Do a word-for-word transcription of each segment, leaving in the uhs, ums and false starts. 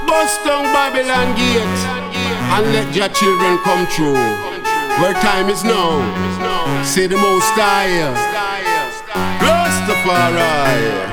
Bust down Babylon gate and let your children come true. Where time is now, say the Most High, Rastafari.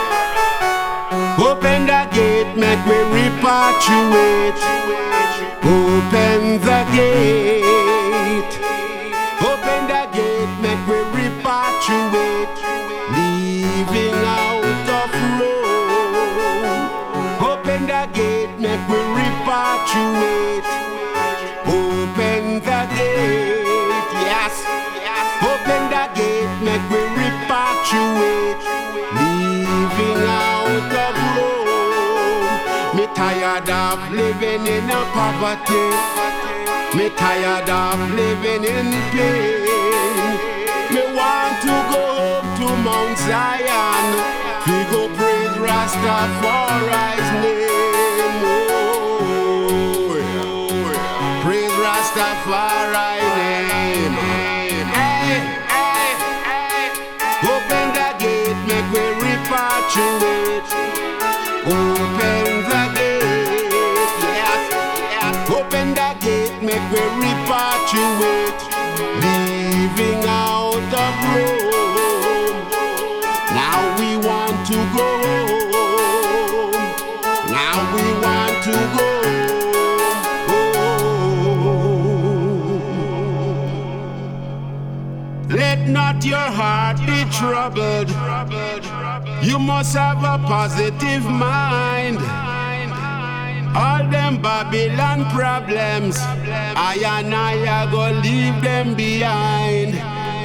Open the gate, make we repatriate. Open the gate. Open the gate, make we repatriate. Leaving out of Rome. Open the gate, make we repatriate. Open the gate, yes. Open the gate, make we repatriate. Leaving out of Rome. Me tired of living in a poverty. Me tired of living in pain. Me want to go home to Mount Zion. We go praise Rastafari's name. Oh, yeah. Praise Rastafari's name. Hey, hey, hey. Open the gate, make we repatriate. Open the gate, yes, yes. Open the gate, make we repatriate. Leaving out of Rome. Now we want to go home. Now we want to go home. Let not your heart be troubled. You must have a positive mind. All them Babylon problems, I and I are gonna leave them behind.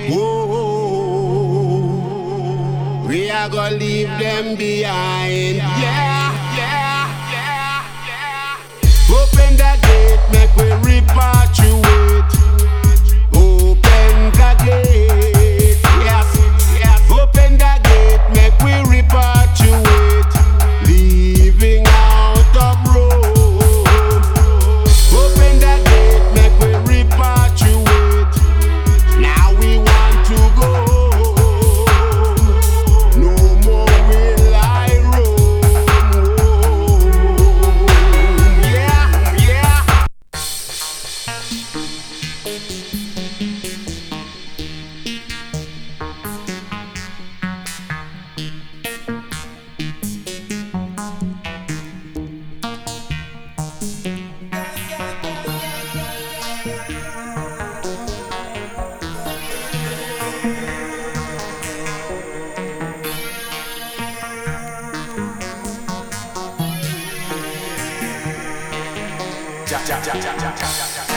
Whoa, we are gonna leave them behind. Yeah, yeah, yeah, yeah. Open the gate, make we repatriate. Open the gate, yes, yes. Open the gate, make we repatriate. Leaving out of Rome. Ja, ja, ja, ja, ja, ja, ja.